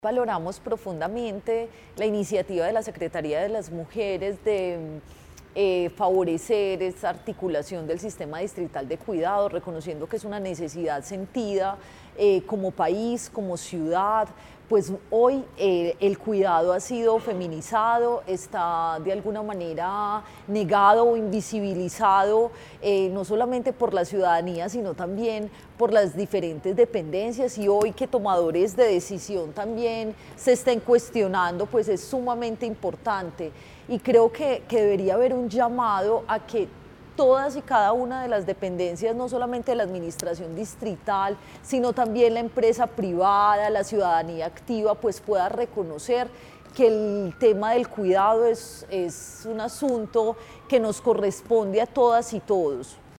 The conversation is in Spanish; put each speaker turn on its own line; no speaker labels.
Valoramos profundamente la iniciativa de la Secretaría de las Mujeres de favorecer esa articulación del sistema distrital de cuidado, reconociendo que es una necesidad sentida como país, como ciudad. Pues hoy el cuidado ha sido feminizado, está de alguna manera negado o invisibilizado, no solamente por la ciudadanía, sino también por las diferentes dependencias, y hoy que tomadores de decisión también se estén cuestionando, pues es sumamente importante. Y creo que debería haber un llamado a que todas y cada una de las dependencias, no solamente la administración distrital, sino también la empresa privada, la ciudadanía activa, pues pueda reconocer que el tema del cuidado es un asunto que nos corresponde a todas y todos.